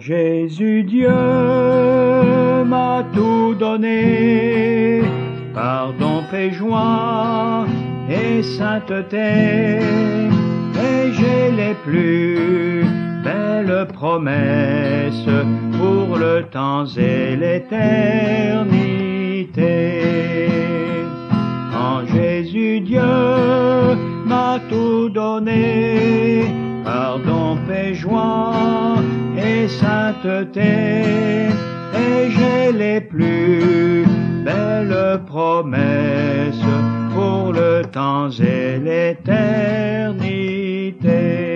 Jésus, Dieu m'a tout donné, pardon, paix, joie et sainteté, et j'ai les plus belles promesses pour le temps et l'éternité. En Jésus, Dieu m'a tout donné, pardon, paix, joie et sainteté, et j'ai les plus belles promesses pour le temps et l'éternité.